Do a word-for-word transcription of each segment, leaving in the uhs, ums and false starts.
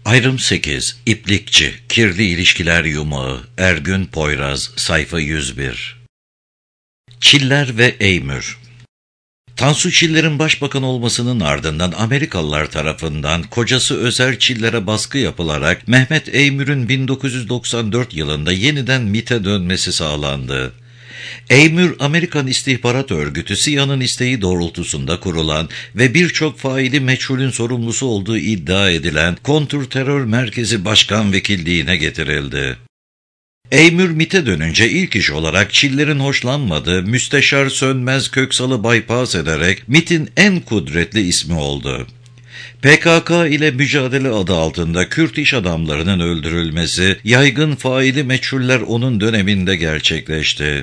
Ayrım sekiz. İplikçi, Kirli İlişkiler Yumağı, Ergün Poyraz, sayfa yüz bir. Çiller ve Eymür. Tansu Çiller'in başbakan olmasının ardından Amerikalılar tarafından kocası Özer Çiller'e baskı yapılarak Mehmet Eymür'ün bin dokuz yüz doksan dört yılında yeniden MİT'e dönmesi sağlandı. Eymür, Amerikan İstihbarat Örgütü C I A'nın isteği doğrultusunda kurulan ve birçok faili meçhulün sorumlusu olduğu iddia edilen Kontrterör Merkezi Başkan Vekilliğine getirildi. Eymür MİT'e dönünce ilk iş olarak Çiller'in hoşlanmadığı Müsteşar Sönmez Köksal'ı bypass ederek MİT'in en kudretli ismi oldu. P K K ile mücadele adı altında Kürt iş adamlarının öldürülmesi, yaygın faili meçhuller onun döneminde gerçekleşti.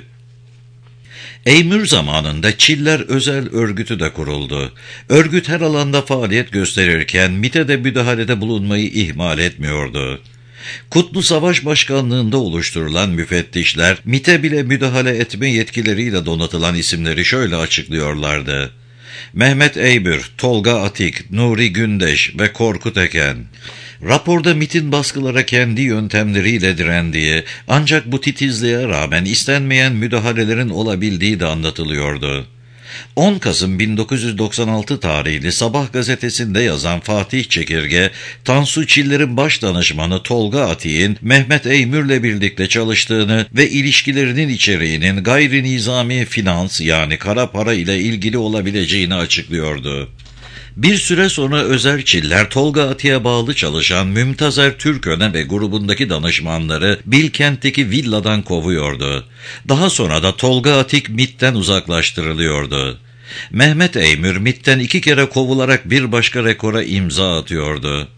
Eymür zamanında Çiller Özel Örgütü de kuruldu. Örgüt her alanda faaliyet gösterirken MİT'e de müdahalede bulunmayı ihmal etmiyordu. Kutlu Savaş Başkanlığında oluşturulan müfettişler, MİT'e bile müdahale etme yetkileriyle donatılan isimleri şöyle açıklıyorlardı: Mehmet Eymür, Tolga Atik, Nuri Gündeş ve Korkut Eken. Raporda MİT'in baskılara kendi yöntemleriyle direndiği, ancak bu titizliğe rağmen istenmeyen müdahalelerin olabildiği de anlatılıyordu. on Kasım bin dokuz yüz doksan altı tarihli Sabah gazetesinde yazan Fatih Çekirge, Tansu Çiller'in baş danışmanı Tolga Atik'in Mehmet Eymür'le birlikte çalıştığını ve ilişkilerinin içeriğinin gayri nizami finans yani kara para ile ilgili olabileceğini açıklıyordu. Bir süre sonra Özer Çiller, Tolga Atik'e bağlı çalışan Mümtazer Türköne ve grubundaki danışmanları Bilkent'teki villadan kovuyordu. Daha sonra da Tolga Atik MİT'ten uzaklaştırılıyordu. Mehmet Eymür MİT'ten iki kere kovularak bir başka rekora imza atıyordu.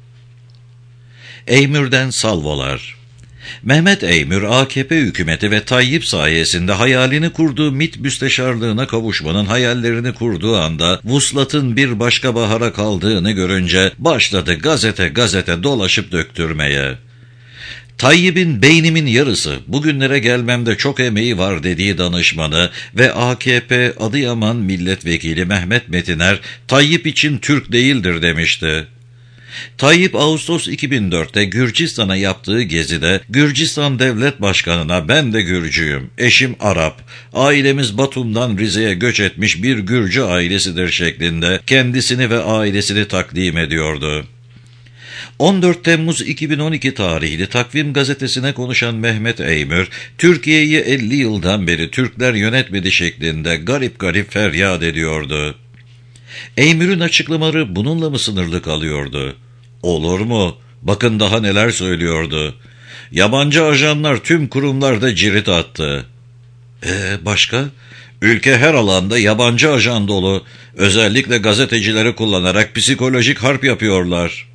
Eymür'den salvolar. Mehmet Eymür, A K P hükümeti ve Tayyip sayesinde hayalini kurduğu MİT müsteşarlığına kavuşmanın hayallerini kurduğu anda vuslatın bir başka bahara kaldığını görünce başladı gazete gazete dolaşıp döktürmeye. Tayyip'in beynimin yarısı, bugünlere gelmemde çok emeği var dediği danışmanı ve A K P Adıyaman Milletvekili Mehmet Metiner, Tayyip için Türk değildir demişti. Tayyip Ağustos iki bin dörtte Gürcistan'a yaptığı gezide Gürcistan Devlet Başkanı'na ben de Gürcüyüm, eşim Arap, ailemiz Batum'dan Rize'ye göç etmiş bir Gürcü ailesidir şeklinde kendisini ve ailesini takdim ediyordu. on dört Temmuz iki bin on iki tarihli Takvim gazetesine konuşan Mehmet Eymür, Türkiye'yi elli yıldan beri Türkler yönetmedi şeklinde garip garip feryat ediyordu. Eymür'ün açıklamaları bununla mı sınırlı kalıyordu? Olur mu? Bakın daha neler söylüyordu. Yabancı ajanlar tüm kurumlarda cirit attı. Ee, başka? Ülke her alanda yabancı ajan dolu. Özellikle gazetecileri kullanarak psikolojik harp yapıyorlar.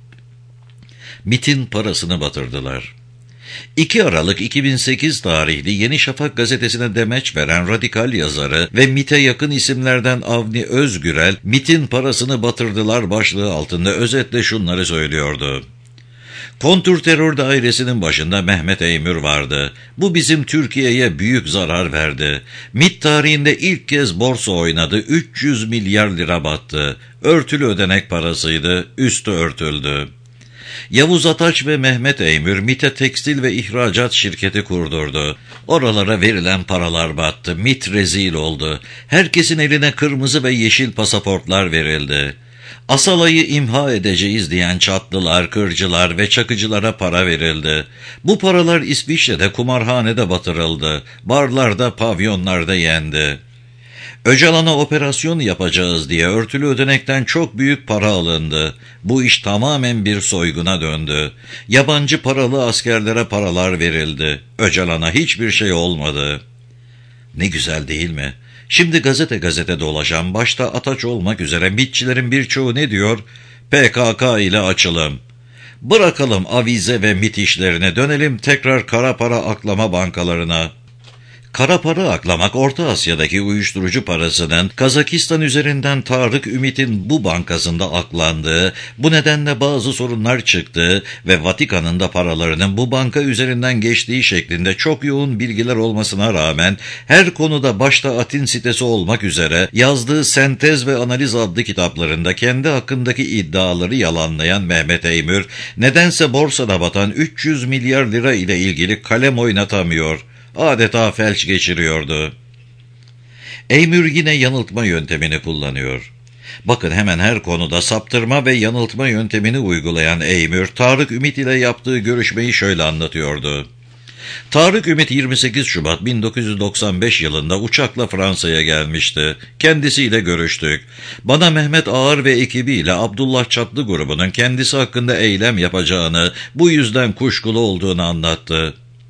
MİT'in parasını batırdılar. iki Aralık iki bin sekiz tarihli Yeni Şafak gazetesine demeç veren radikal yazarı ve MİT'e yakın isimlerden Avni Özgürel, MİT'in parasını batırdılar başlığı altında özetle şunları söylüyordu. Kontrterör dairesinin başında Mehmet Eymür vardı. Bu bizim Türkiye'ye büyük zarar verdi. MİT tarihinde ilk kez borsa oynadı, üç yüz milyar lira battı. Örtülü ödenek parasıydı, üstü örtüldü. Yavuz Ataç ve Mehmet Eymür MİT'e tekstil ve ihracat şirketi kurdurdu. Oralara verilen paralar battı, MİT rezil oldu. Herkesin eline kırmızı ve yeşil pasaportlar verildi. Asalayı imha edeceğiz diyen çatlılar, kırcılar ve çakıcılara para verildi. Bu paralar İsviçre'de kumarhanede batırıldı, barlarda, pavyonlarda yendi. Öcalan'a operasyon yapacağız diye örtülü ödenekten çok büyük para alındı. Bu iş tamamen bir soyguna döndü. Yabancı paralı askerlere paralar verildi. Öcalan'a hiçbir şey olmadı. Ne güzel değil mi? Şimdi gazete gazete dolaşan, başta Ataç olmak üzere MİTçilerin birçoğu ne diyor? P K K ile açılım. Bırakalım avize ve MİT işlerine, dönelim tekrar kara para aklama bankalarına. Kara para aklamak Orta Asya'daki uyuşturucu parasının Kazakistan üzerinden Tarık Ümit'in bu bankasında aklandığı, bu nedenle bazı sorunlar çıktığı ve Vatikan'ın da paralarının bu banka üzerinden geçtiği şeklinde çok yoğun bilgiler olmasına rağmen her konuda başta Atin sitesi olmak üzere yazdığı Sentez ve Analiz adlı kitaplarında kendi hakkındaki iddiaları yalanlayan Mehmet Eymür, nedense borsada batan üç yüz milyar lira ile ilgili kalem oynatamıyor, adeta felç geçiriyordu. Eymür yine yanıltma yöntemini kullanıyor. Bakın, hemen her konuda saptırma ve yanıltma yöntemini uygulayan Eymür, Tarık Ümit ile yaptığı görüşmeyi şöyle anlatıyordu. Tarık Ümit yirmi sekiz Şubat bin dokuz yüz doksan beş yılında uçakla Fransa'ya gelmişti. Kendisiyle görüştük. Bana Mehmet Ağar ve ekibiyle Abdullah Çatlı grubunun kendisi hakkında eylem yapacağını, bu yüzden kuşkulu olduğunu anlattı.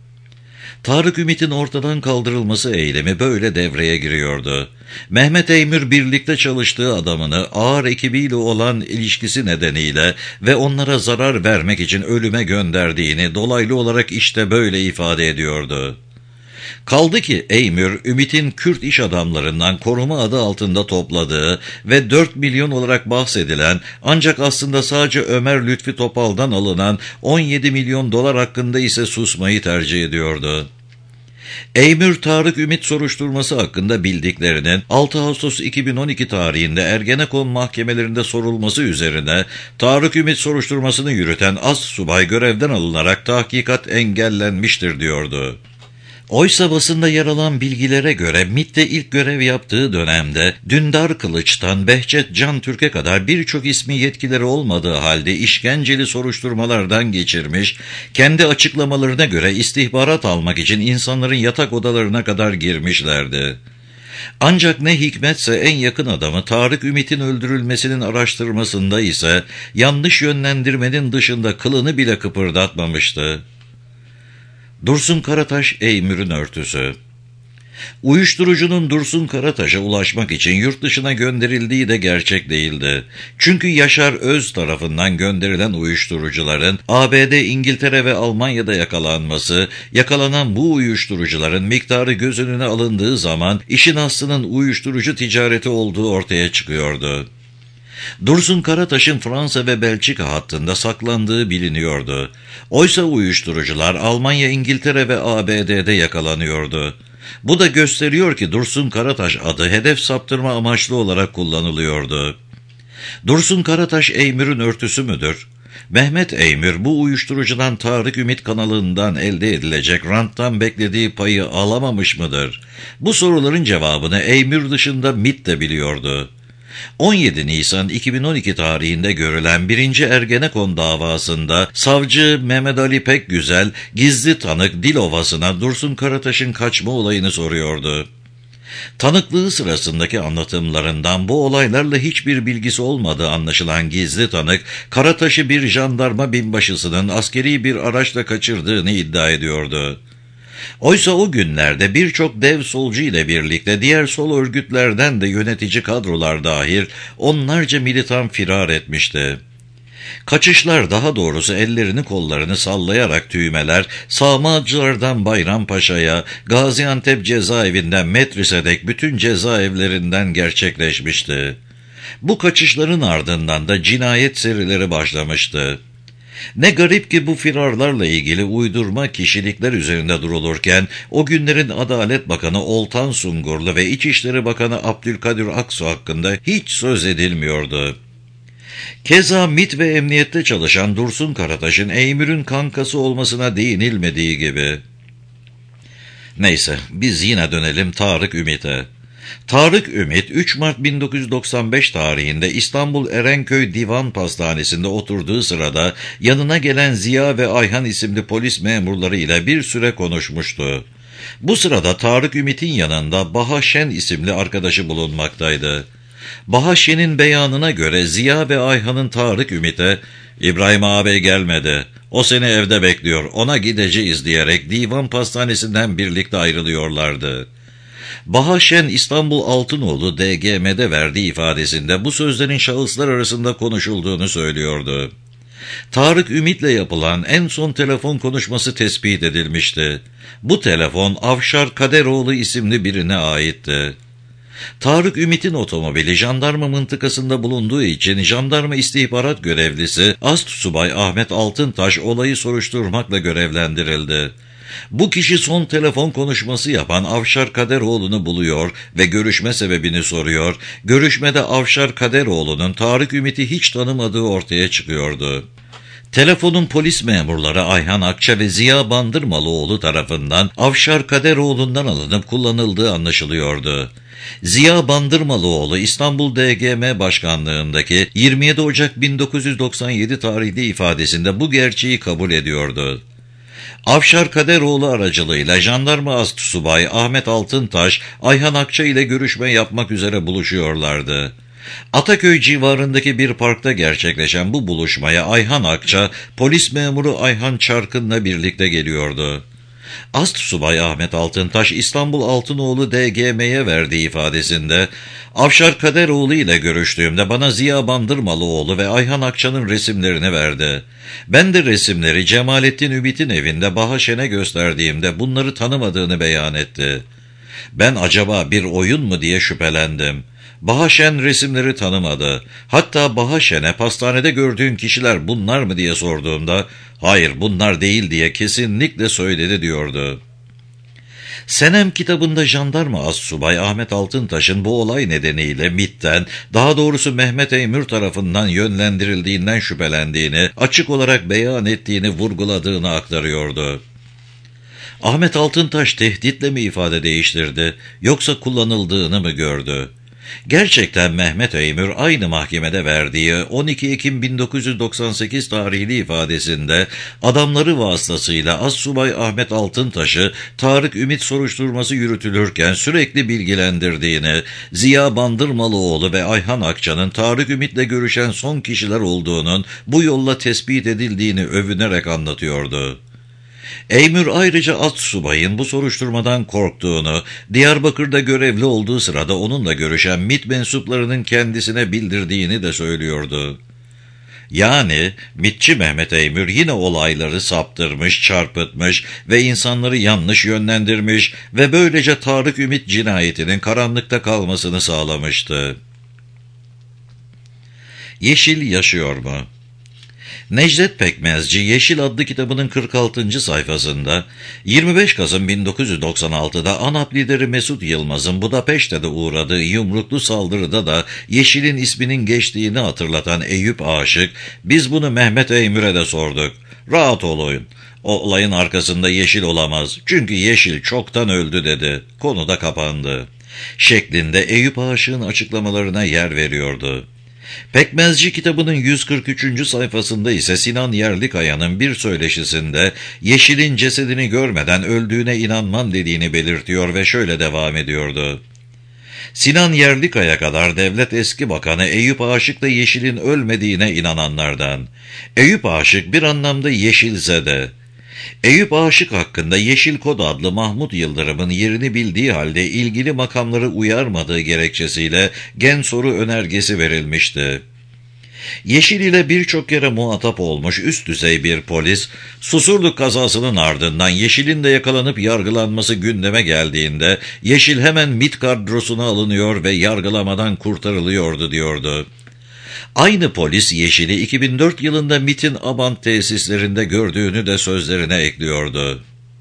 Tarık Ümit'in ortadan kaldırılması eylemi böyle devreye giriyordu. Mehmet Eymür birlikte çalıştığı adamını Ağar ekibiyle olan ilişkisi nedeniyle ve onlara zarar vermek için ölüme gönderdiğini dolaylı olarak işte böyle ifade ediyordu. Kaldı ki Eymür, Ümit'in Kürt iş adamlarından koruma adı altında topladığı ve dört milyon olarak bahsedilen, ancak aslında sadece Ömer Lütfi Topal'dan alınan on yedi milyon dolar hakkında ise susmayı tercih ediyordu. Eymür, Tarık Ümit soruşturması hakkında bildiklerinin altı Ağustos iki bin on iki tarihinde Ergenekon mahkemelerinde sorulması üzerine Tarık Ümit soruşturmasını yürüten assubay görevden alınarak tahkikat engellenmiştir diyordu. Oysa basında yer alan bilgilere göre M İ T'te ilk görev yaptığı dönemde Dündar Kılıç'tan Behçet Can Türk'e kadar birçok ismi yetkileri olmadığı halde işkenceli soruşturmalardan geçirmiş, kendi açıklamalarına göre istihbarat almak için insanların yatak odalarına kadar girmişlerdi. Ancak ne hikmetse en yakın adamı Tarık Ümit'in öldürülmesinin araştırmasında ise yanlış yönlendirmenin dışında kılını bile kıpırdatmamıştı. Dursun Karataş, Eymür'ün örtüsü. Uyuşturucunun Dursun Karataş'a ulaşmak için yurt dışına gönderildiği de gerçek değildi. Çünkü Yaşar Öz tarafından gönderilen uyuşturucuların A B D, İngiltere ve Almanya'da yakalanması, yakalanan bu uyuşturucuların miktarı göz önüne alındığı zaman işin aslının uyuşturucu ticareti olduğu ortaya çıkıyordu. Dursun Karataş'ın Fransa ve Belçika hattında saklandığı biliniyordu. Oysa uyuşturucular Almanya, İngiltere ve A B D'de yakalanıyordu. Bu da gösteriyor ki Dursun Karataş adı hedef saptırma amaçlı olarak kullanılıyordu. Dursun Karataş Eymür'ün örtüsü müdür? Mehmet Eymür bu uyuşturucudan Tarık Ümit kanalından elde edilecek ranttan beklediği payı alamamış mıdır? Bu soruların cevabını Eymür dışında M İ T de biliyordu. on yedi Nisan iki bin on iki tarihinde görülen birinci Ergenekon davasında savcı Mehmet Ali Pekgüzel gizli tanık Dilovası'na Dursun Karataş'ın kaçma olayını soruyordu. Tanıklığı sırasındaki anlatımlarından bu olaylarla hiçbir bilgisi olmadığı anlaşılan gizli tanık, Karataş'ı bir jandarma binbaşısının askeri bir araçla kaçırdığını iddia ediyordu. Oysa o günlerde birçok dev solcu ile birlikte diğer sol örgütlerden de yönetici kadrolar dahil onlarca militan firar etmişti. Kaçışlar, daha doğrusu ellerini kollarını sallayarak tüymeler, Sağmacılardan Bayrampaşa'ya, Gaziantep cezaevinden Metris'e dek bütün cezaevlerinden gerçekleşmişti. Bu kaçışların ardından da cinayet serileri başlamıştı. Ne garip ki bu firarlarla ilgili uydurma kişilikler üzerinde durulurken o günlerin Adalet Bakanı Oltan Sungurlu ve İçişleri Bakanı Abdülkadir Aksu hakkında hiç söz edilmiyordu. Keza M İ T ve emniyette çalışan Dursun Karataş'ın Eymür'ün kankası olmasına değinilmediği gibi. Neyse, biz yine dönelim Tarık Ümit'e. Tarık Ümit üç Mart bin dokuz yüz doksan beş tarihinde İstanbul Erenköy Divan Pastanesi'nde oturduğu sırada yanına gelen Ziya ve Ayhan isimli polis memurları ile bir süre konuşmuştu. Bu sırada Tarık Ümit'in yanında Baha Şen isimli arkadaşı bulunmaktaydı. Baha Şen'in beyanına göre Ziya ve Ayhan'ın Tarık Ümit'e "İbrahim ağabey gelmedi, o seni evde bekliyor, ona gideceğiz" diyerek Divan Pastanesi'nden birlikte ayrılıyorlardı. Baha Şen, İstanbul Altınoğlu D G M'de verdiği ifadesinde bu sözlerin şahıslar arasında konuşulduğunu söylüyordu. Tarık Ümit'le yapılan en son telefon konuşması tespit edilmişti. Bu telefon Avşar Kaderoğlu isimli birine aitti. Tarık Ümit'in otomobili jandarma mıntıkasında bulunduğu için jandarma istihbarat görevlisi Astsubay Ahmet Altıntaş olayı soruşturmakla görevlendirildi. Bu kişi son telefon konuşması yapan Avşar Kaderoğlu'nu buluyor ve görüşme sebebini soruyor. Görüşmede Avşar Kaderoğlu'nun Tarık Ümit'i hiç tanımadığı ortaya çıkıyordu. Telefonun polis memurları Ayhan Akça ve Ziya Bandırmalıoğlu tarafından Avşar Kaderoğlu'ndan alınıp kullanıldığı anlaşılıyordu. Ziya Bandırmalıoğlu İstanbul D G M Başkanlığındaki yirmi yedi Ocak bin dokuz yüz doksan yedi tarihli ifadesinde bu gerçeği kabul ediyordu. Avşar Kaderoğlu aracılığıyla jandarma astsubay Ahmet Altıntaş, Ayhan Akça ile görüşme yapmak üzere buluşuyorlardı. Ataköy civarındaki bir parkta gerçekleşen bu buluşmaya Ayhan Akça, polis memuru Ayhan Çarkın'la birlikte geliyordu. Astsubay Ahmet Altıntaş, İstanbul Altınoğlu D G M'ye verdiği ifadesinde, Avşar Kaderoğlu ile görüştüğümde bana Ziya Bandırmalıoğlu ve Ayhan Akça'nın resimlerini verdi. Ben de resimleri Cemalettin Ümit'in evinde Bahaşen'e gösterdiğimde bunları tanımadığını beyan etti. Ben acaba bir oyun mu diye şüphelendim. Bahaşen resimleri tanımadı. Hatta Bahaşen'e pastanede gördüğün kişiler bunlar mı diye sorduğumda, hayır bunlar değil diye kesinlikle söyledi diyordu. Senem kitabında jandarma astsubay Ahmet Altıntaş'ın bu olay nedeniyle MİT'ten, daha doğrusu Mehmet Eymür tarafından yönlendirildiğinden şüphelendiğini, açık olarak beyan ettiğini vurguladığını aktarıyordu. Ahmet Altıntaş tehditle mi ifade değiştirdi, yoksa kullanıldığını mı gördü? Gerçekten Mehmet Eymür aynı mahkemede verdiği on iki Ekim bin dokuz yüz doksan sekiz tarihli ifadesinde adamları vasıtasıyla Astsubay Ahmet Altıntaş'ı Tarık Ümit soruşturması yürütülürken sürekli bilgilendirdiğini, Ziya Bandırmalıoğlu ve Ayhan Akça'nın Tarık Ümit'le görüşen son kişiler olduğunun bu yolla tespit edildiğini övünerek anlatıyordu. Eymür ayrıca Astsubay'ın bu soruşturmadan korktuğunu, Diyarbakır'da görevli olduğu sırada onunla görüşen MİT mensuplarının kendisine bildirdiğini de söylüyordu. Yani MİTçi Mehmet Eymür yine olayları saptırmış, çarpıtmış ve insanları yanlış yönlendirmiş ve böylece Tarık Ümit cinayetinin karanlıkta kalmasını sağlamıştı. Yeşil yaşıyor mu? Necdet Pekmezci, Yeşil adlı kitabının kırk altıncı sayfasında, yirmi beş Kasım bin dokuz yüz doksan altıda ANAP lideri Mesut Yılmaz'ın Budapeşte'de uğradığı yumruklu saldırıda da Yeşil'in isminin geçtiğini hatırlatan Eyüp Aşık, biz bunu Mehmet Eymür'e de sorduk. Rahat olun, o olayın arkasında Yeşil olamaz, çünkü Yeşil çoktan öldü dedi, konu da kapandı şeklinde Eyüp Aşık'ın açıklamalarına yer veriyordu. Pekmezci kitabının yüz kırk üçüncü sayfasında ise Sinan Yerlikaya'nın bir söyleşisinde Yeşil'in cesedini görmeden öldüğüne inanmam dediğini belirtiyor ve şöyle devam ediyordu. Sinan Yerlikaya kadar devlet eski bakanı Eyüp Aşık da Yeşil'in ölmediğine inananlardan. Eyüp Aşık bir anlamda Yeşilzede. Eyüp Aşık hakkında Yeşil Kod adlı Mahmut Yıldırım'ın yerini bildiği halde ilgili makamları uyarmadığı gerekçesiyle gen soru önergesi verilmişti. Yeşil ile birçok yere muhatap olmuş üst düzey bir polis, Susurluk kazasının ardından Yeşil'in de yakalanıp yargılanması gündeme geldiğinde Yeşil hemen MİT kadrosuna alınıyor ve yargılamadan kurtarılıyordu diyordu. Aynı polis Yeşil'i iki bin dört yılında MİT'in Abant tesislerinde gördüğünü de sözlerine ekliyordu.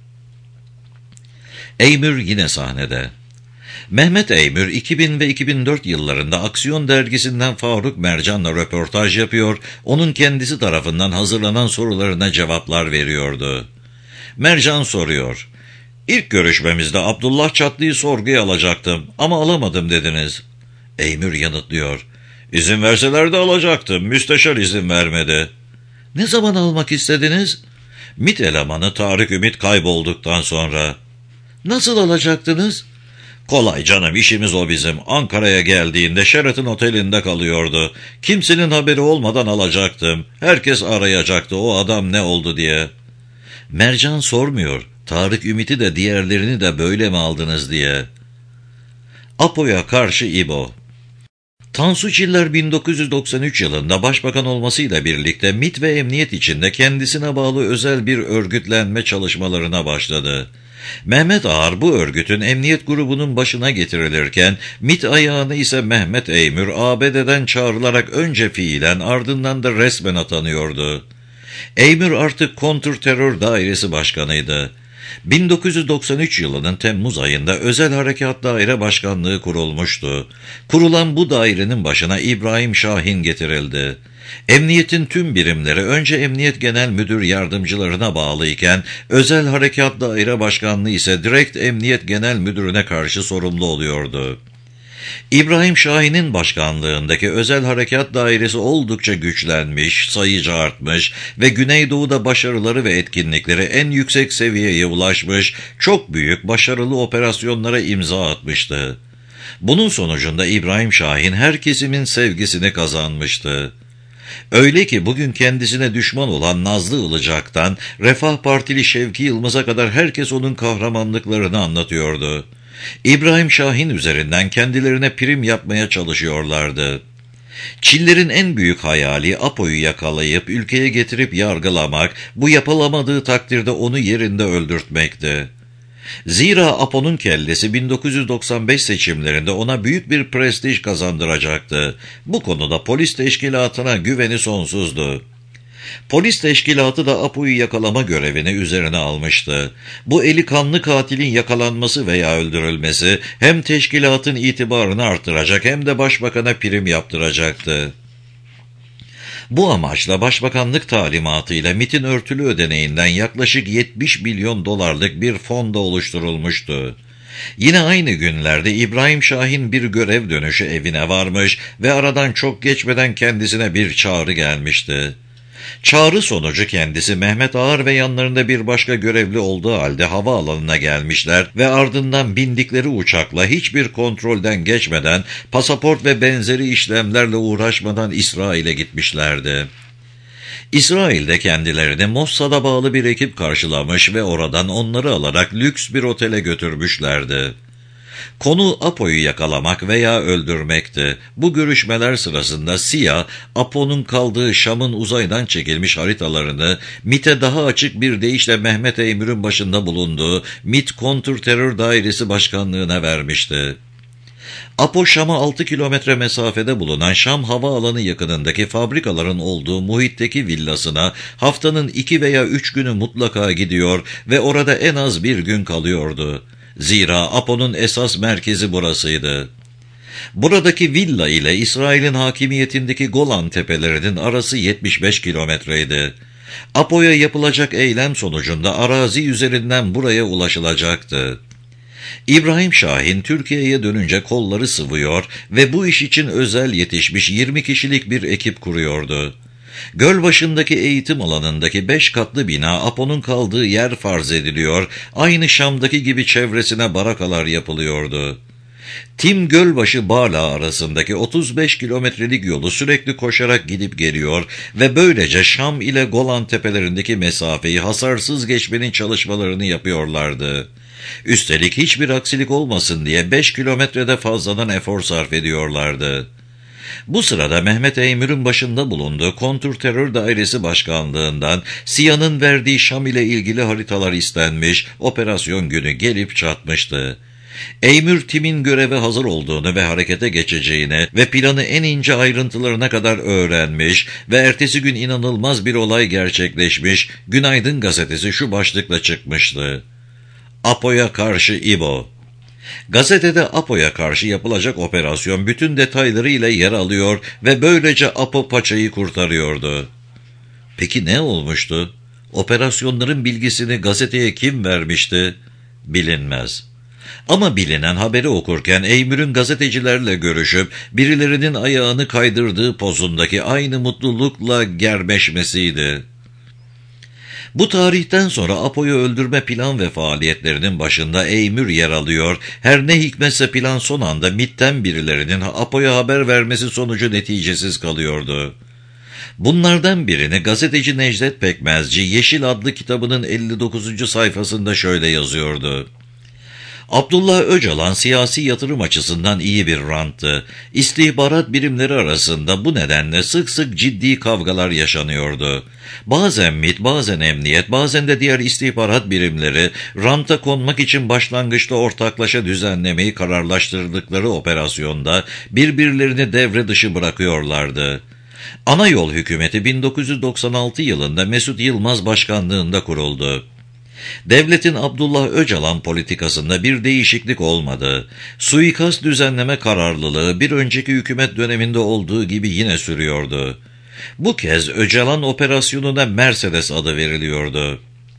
Eymür yine sahnede. Mehmet Eymür iki bin ve iki bin dört yıllarında Aksiyon dergisinden Faruk Mercan'la röportaj yapıyor, onun kendisi tarafından hazırlanan sorularına cevaplar veriyordu. Mercan soruyor, İlk görüşmemizde Abdullah Çatlı'yı sorguya alacaktım ama alamadım dediniz. Eymür yanıtlıyor, İzin verseler de alacaktım, müsteşar izin vermedi. Ne zaman almak istediniz? MİT elemanı Tarık Ümit kaybolduktan sonra. Nasıl alacaktınız? Kolay canım, işimiz o bizim. Ankara'ya geldiğinde Sheraton Oteli'nde kalıyordu. Kimsenin haberi olmadan alacaktım. Herkes arayacaktı o adam ne oldu diye. Mercan sormuyor, Tarık Ümit'i de diğerlerini de böyle mi aldınız diye. Apo'ya karşı İbo. Tansu Çiller bin dokuz yüz doksan üç yılında başbakan olmasıyla birlikte MİT ve emniyet içinde kendisine bağlı özel bir örgütlenme çalışmalarına başladı. Mehmet Ağar bu örgütün emniyet grubunun başına getirilirken MİT ayağını ise Mehmet Eymür A B D'den çağrılarak önce fiilen ardından da resmen atanıyordu. Eymür artık Kontrterör Dairesi Başkanıydı. bin dokuz yüz doksan üç yılının Temmuz ayında Özel Harekat Daire Başkanlığı kurulmuştu. Kurulan bu dairenin başına İbrahim Şahin getirildi. Emniyetin tüm birimleri önce Emniyet Genel Müdür Yardımcılarına bağlı iken Özel Harekat Daire Başkanlığı ise direkt Emniyet Genel Müdürüne karşı sorumlu oluyordu. İbrahim Şahin'in başkanlığındaki Özel Harekat Dairesi oldukça güçlenmiş, sayıca artmış ve Güneydoğu'da başarıları ve etkinlikleri en yüksek seviyeye ulaşmış, çok büyük, başarılı operasyonlara imza atmıştı. Bunun sonucunda İbrahim Şahin her kesimin sevgisini kazanmıştı. Öyle ki bugün kendisine düşman olan Nazlı Ilıcak'tan Refah Partili Şevki Yılmaz'a kadar herkes onun kahramanlıklarını anlatıyordu. İbrahim Şahin üzerinden kendilerine prim yapmaya çalışıyorlardı. Çillerin en büyük hayali Apo'yu yakalayıp ülkeye getirip yargılamak, bu yapılamadığı takdirde onu yerinde öldürtmekti. Zira Apo'nun kellesi bin dokuz yüz doksan beş seçimlerinde ona büyük bir prestij kazandıracaktı. Bu konuda polis teşkilatına güveni sonsuzdu. Polis teşkilatı da Apo'yu yakalama görevini üzerine almıştı. Bu eli kanlı katilin yakalanması veya öldürülmesi hem teşkilatın itibarını artıracak hem de başbakana prim yaptıracaktı. Bu amaçla başbakanlık talimatıyla MİT'in örtülü ödeneğinden yaklaşık yetmiş milyon dolarlık bir fonda oluşturulmuştu. Yine aynı günlerde İbrahim Şahin bir görev dönüşü evine varmış ve aradan çok geçmeden kendisine bir çağrı gelmişti. Çağrı sonucu kendisi Mehmet Ağar ve yanlarında bir başka görevli olduğu halde havaalanına gelmişler ve ardından bindikleri uçakla hiçbir kontrolden geçmeden, pasaport ve benzeri işlemlerle uğraşmadan İsrail'e gitmişlerdi. İsrail'de kendilerini Mossad'a bağlı bir ekip karşılamış ve oradan onları alarak lüks bir otele götürmüşlerdi. Konu Apo'yu yakalamak veya öldürmekti. Bu görüşmeler sırasında S İ A, Apo'nun kaldığı Şam'ın uzaydan çekilmiş haritalarını MİT'e daha açık bir deyişle Mehmet Eymür'ün başında bulunduğu MİT Kontrterör Dairesi Başkanlığı'na vermişti. Apo, Şam'a altı kilometre mesafede bulunan Şam Havaalanı yakınındaki fabrikaların olduğu muhitteki villasına haftanın iki veya üç günü mutlaka gidiyor ve orada en az bir gün kalıyordu. Zira Apo'nun esas merkezi burasıydı. Buradaki villa ile İsrail'in hakimiyetindeki Golan tepelerinin arası yetmiş beş kilometreydi. Apo'ya yapılacak eylem sonucunda arazi üzerinden buraya ulaşılacaktı. İbrahim Şahin Türkiye'ye dönünce kolları sıvıyor ve bu iş için özel yetişmiş yirmi kişilik bir ekip kuruyordu. Gölbaşı'ndaki eğitim alanındaki beş katlı bina Apo'nun kaldığı yer farz ediliyor, aynı Şam'daki gibi çevresine barakalar yapılıyordu. Tim Gölbaşı-Bala arasındaki otuz beş kilometrelik yolu sürekli koşarak gidip geliyor ve böylece Şam ile Golan tepelerindeki mesafeyi hasarsız geçmenin çalışmalarını yapıyorlardı. Üstelik hiçbir aksilik olmasın diye beş kilometrede fazladan efor sarf ediyorlardı. Bu sırada Mehmet Eymür'ün başında bulunduğu Kontrterör Dairesi Başkanlığı'ndan S İ A'nın verdiği Şam ile ilgili haritalar istenmiş, operasyon günü gelip çatmıştı. Eymür, timin göreve hazır olduğunu ve harekete geçeceğini ve planı en ince ayrıntılarına kadar öğrenmiş ve ertesi gün inanılmaz bir olay gerçekleşmiş, Günaydın gazetesi şu başlıkla çıkmıştı: Apo'ya karşı İbo. Gazetede Apo'ya karşı yapılacak operasyon bütün detaylarıyla yer alıyor ve böylece Apo paçayı kurtarıyordu. Peki ne olmuştu? Operasyonların bilgisini gazeteye kim vermişti? Bilinmez. Ama bilinen haberi okurken Eymür'ün gazetecilerle görüşüp birilerinin ayağını kaydırdığı pozundaki aynı mutlulukla germeşmesiydi. Bu tarihten sonra Apo'yu öldürme plan ve faaliyetlerinin başında Eymür yer alıyor, her ne hikmetse plan son anda MİT'ten birilerinin Apo'ya haber vermesi sonucu neticesiz kalıyordu. Bunlardan birini gazeteci Necdet Pekmezci, Yeşil adlı kitabının elli dokuzuncu sayfasında şöyle yazıyordu: Abdullah Öcalan siyasi yatırım açısından iyi bir ranttı. İstihbarat birimleri arasında bu nedenle sık sık ciddi kavgalar yaşanıyordu. Bazen MİT, bazen emniyet, bazen de diğer istihbarat birimleri ranta konmak için başlangıçta ortaklaşa düzenlemeyi kararlaştırdıkları operasyonda birbirlerini devre dışı bırakıyorlardı. Ana Yol Hükümeti bin dokuz yüz doksan altı yılında Mesut Yılmaz başkanlığında kuruldu. Devletin Abdullah Öcalan politikasında bir değişiklik olmadı. Suikast düzenleme kararlılığı bir önceki hükümet döneminde olduğu gibi yine sürüyordu. Bu kez Öcalan operasyonuna Mercedes adı veriliyordu.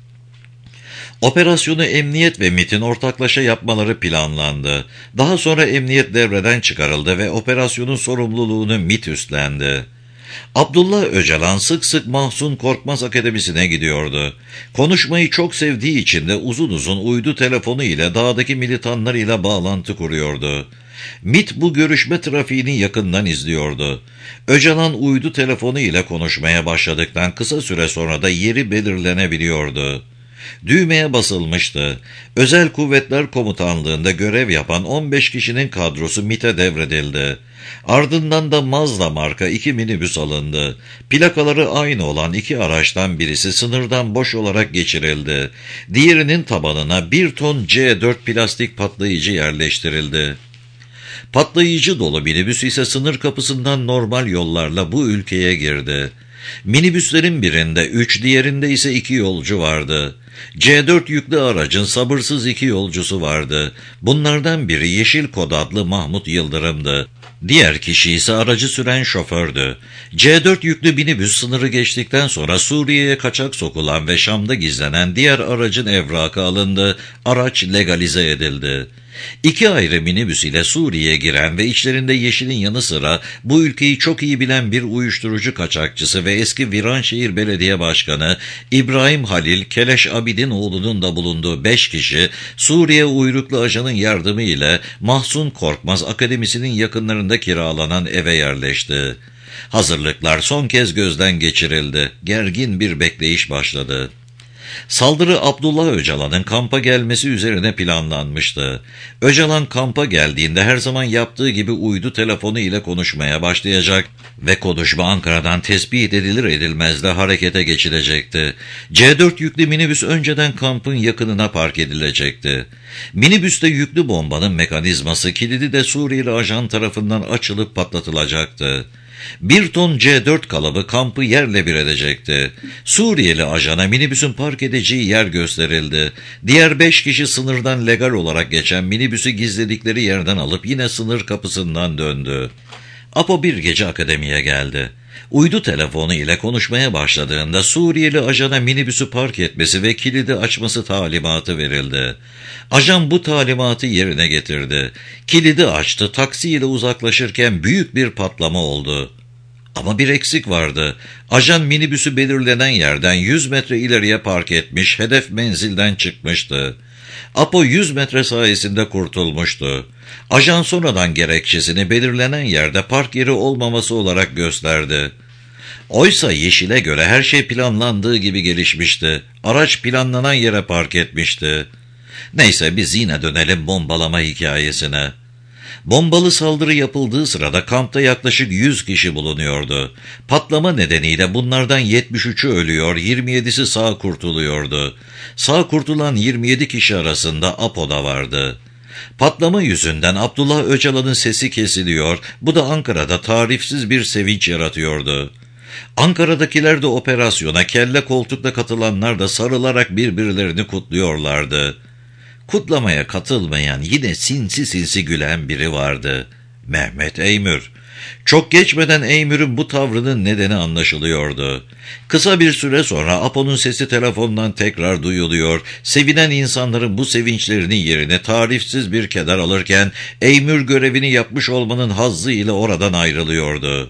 Operasyonu emniyet ve MİT'in ortaklaşa yapmaları planlandı. Daha sonra emniyet devreden çıkarıldı ve operasyonun sorumluluğunu MİT üstlendi. Abdullah Öcalan sık sık Mahsun Korkmaz Akademisi'ne gidiyordu. Konuşmayı çok sevdiği için de uzun uzun uydu telefonu ile dağdaki militanlar ile bağlantı kuruyordu. MİT bu görüşme trafiğini yakından izliyordu. Öcalan uydu telefonu ile konuşmaya başladıktan kısa süre sonra da yeri belirlenebiliyordu. Düğmeye basılmıştı. Özel Kuvvetler Komutanlığı'nda görev yapan on beş kişinin kadrosu MİT'e devredildi. Ardından da Mazda marka iki minibüs alındı. Plakaları aynı olan iki araçtan birisi sınırdan boş olarak geçirildi. Diğerinin tabanına bir ton C dört plastik patlayıcı yerleştirildi. Patlayıcı dolu minibüs ise sınır kapısından normal yollarla bu ülkeye girdi. Minibüslerin birinde üç, diğerinde ise iki yolcu vardı. C dört yüklü aracın sabırsız iki yolcusu vardı. Bunlardan biri Yeşil Kod adlı Mahmut Yıldırım'dı. Diğer kişi ise aracı süren şofördü. C dört yüklü minibüs sınırı geçtikten sonra Suriye'ye kaçak sokulan ve Şam'da gizlenen diğer aracın evrakı alındı, araç legalize edildi. İki ayrı minibüs ile Suriye'ye giren ve içlerinde Yeşil'in yanı sıra bu ülkeyi çok iyi bilen bir uyuşturucu kaçakçısı ve eski Viranşehir Belediye Başkanı İbrahim Halil Keleş Abidin oğlunun da bulunduğu beş kişi Suriye uyruklu ajanın yardımı ile Mahsun Korkmaz Akademisi'nin yakınlarında kiralanan eve yerleşti. Hazırlıklar son kez gözden geçirildi. Gergin bir bekleyiş başladı. Saldırı Abdullah Öcalan'ın kampa gelmesi üzerine planlanmıştı. Öcalan kampa geldiğinde her zaman yaptığı gibi uydu telefonu ile konuşmaya başlayacak ve konuşma Ankara'dan tespit edilir edilmez de harekete geçilecekti. C dört yüklü minibüs önceden kampın yakınına park edilecekti. Minibüste yüklü bombanın mekanizması kilidi de Suriyeli ajan tarafından açılıp patlatılacaktı. Bir ton C dört kalıbı kampı yerle bir edecekti. Suriyeli ajana minibüsün park edeceği yer gösterildi. Diğer beş kişi sınırdan legal olarak geçen minibüsü gizledikleri yerden alıp yine sınır kapısından döndü. Apo bir gece akademiye geldi. Uydu telefonu ile konuşmaya başladığında Suriyeli ajana minibüsü park etmesi ve kilidi açması talimatı verildi. Ajan bu talimatı yerine getirdi. Kilidi açtı, taksiyle uzaklaşırken büyük bir patlama oldu. Ama bir eksik vardı. Ajan minibüsü belirlenen yerden yüz metre ileriye park etmiş, hedef menzilden çıkmıştı. Apo yüz metre sayesinde kurtulmuştu. Ajan sonradan gerekçesini belirlenen yerde park yeri olmaması olarak gösterdi. Oysa Yeşil'e göre her şey planlandığı gibi gelişmişti. Araç planlanan yere park etmişti. Neyse biz yine dönelim bombalama hikayesine. Bombalı saldırı yapıldığı sırada kampta yaklaşık yüz kişi bulunuyordu. Patlama nedeniyle bunlardan yetmiş üçü ölüyor, yirmi yedisi sağ kurtuluyordu. Sağ kurtulan yirmi yedi kişi arasında Apo da vardı. Patlama yüzünden Abdullah Öcalan'ın sesi kesiliyor, bu da Ankara'da tarifsiz bir sevinç yaratıyordu. Ankara'dakiler de operasyona kelle koltukla katılanlar da sarılarak birbirlerini kutluyorlardı. Kutlamaya katılmayan yine sinsi sinsi gülen biri vardı. Mehmet Eymür. Çok geçmeden Eymür'ün bu tavrının nedeni anlaşılıyordu. Kısa bir süre sonra Apo'nun sesi telefondan tekrar duyuluyor, sevinen insanların bu sevinçlerinin yerine tarifsiz bir keder alırken Eymür görevini yapmış olmanın hazzı ile oradan ayrılıyordu.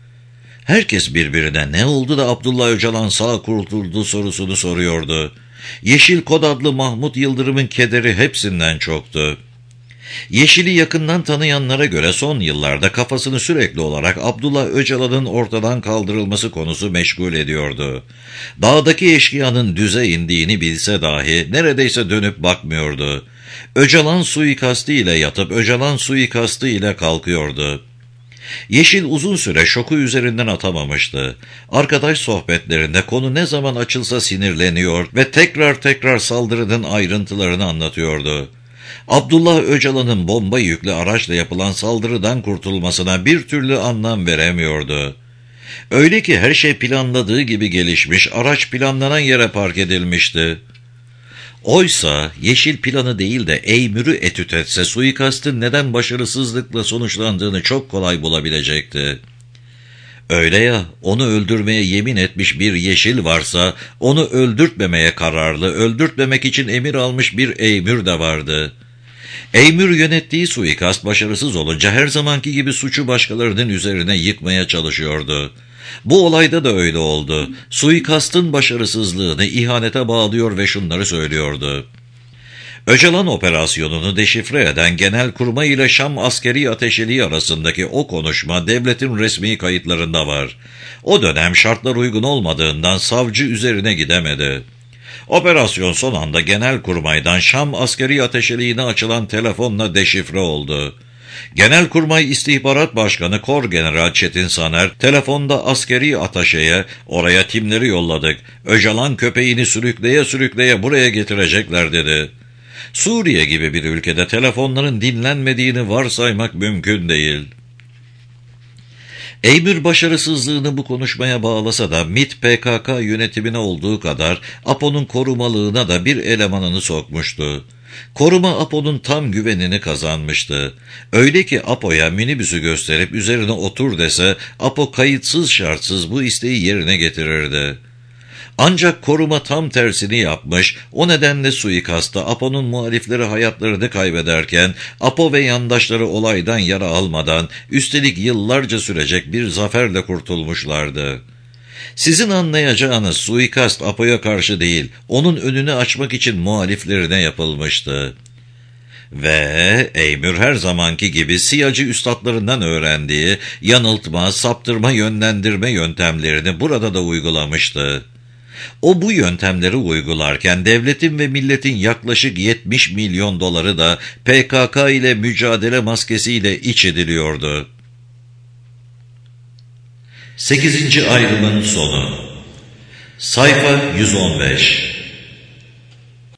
Herkes birbirine ne oldu da Abdullah Öcalan sağ kurtuldu sorusunu soruyordu. Yeşil Kod adlı Mahmut Yıldırım'ın kederi hepsinden çoktu. Yeşil'i yakından tanıyanlara göre son yıllarda kafasını sürekli olarak Abdullah Öcalan'ın ortadan kaldırılması konusu meşgul ediyordu. Dağdaki eşkıyanın düze indiğini bilse dahi neredeyse dönüp bakmıyordu. Öcalan suikastı ile yatıp Öcalan suikastı ile kalkıyordu. Yeşil uzun süre şoku üzerinden atamamıştı. Arkadaş sohbetlerinde konu ne zaman açılsa sinirleniyor ve tekrar tekrar saldırının ayrıntılarını anlatıyordu. Abdullah Öcalan'ın bomba yüklü araçla yapılan saldırıdan kurtulmasına bir türlü anlam veremiyordu. Öyle ki her şey planladığı gibi gelişmiş, araç planlanan yere park edilmişti. Oysa Yeşil planı değil de Eymür'ü etüt etse suikastın neden başarısızlıkla sonuçlandığını çok kolay bulabilecekti. Öyle ya, onu öldürmeye yemin etmiş bir Yeşil varsa, onu öldürtmemeye kararlı, öldürtmemek için emir almış bir Eymür de vardı. Eymür yönettiği suikast başarısız olunca her zamanki gibi suçu başkalarının üzerine yıkmaya çalışıyordu. Bu olayda da öyle oldu. Suikastın başarısızlığını ihanete bağlıyor ve şunları söylüyordu. Öcalan operasyonunu deşifre eden Genelkurmay ile Şam askeri ateşeliği arasındaki o konuşma devletin resmi kayıtlarında var. O dönem şartlar uygun olmadığından savcı üzerine gidemedi. Operasyon son anda Genelkurmay'dan Şam askeri ateşeliğine açılan telefonla deşifre oldu. Genelkurmay İstihbarat Başkanı Korgeneral Çetin Saner telefonda askeri ataşeye oraya timleri yolladık. Öcalan köpeğini sürükleye sürükleye buraya getirecekler dedi. Suriye gibi bir ülkede telefonların dinlenmediğini varsaymak mümkün değil. Eymür başarısızlığını bu konuşmaya bağlasa da MİT P K K yönetimine olduğu kadar APO'nun korumalığına da bir elemanını sokmuştu. Koruma APO'nun tam güvenini kazanmıştı. Öyle ki APO'ya minibüsü gösterip üzerine otur dese APO kayıtsız şartsız bu isteği yerine getirirdi. Ancak koruma tam tersini yapmış, o nedenle suikasta APO'nun muhalifleri hayatlarını kaybederken APO ve yandaşları olaydan yara almadan üstelik yıllarca sürecek bir zaferle kurtulmuşlardı. Sizin anlayacağınız suikast APO'ya karşı değil, onun önünü açmak için muhaliflerine yapılmıştı. Ve Eymür her zamanki gibi siyacı üstadlarından öğrendiği yanıltma, saptırma, yönlendirme yöntemlerini burada da uygulamıştı. O bu yöntemleri uygularken devletin ve milletin yaklaşık yetmiş milyon doları da P K K ile mücadele maskesiyle iç ediliyordu. sekizinci ayrımın sonu. Sayfa yüz on beş.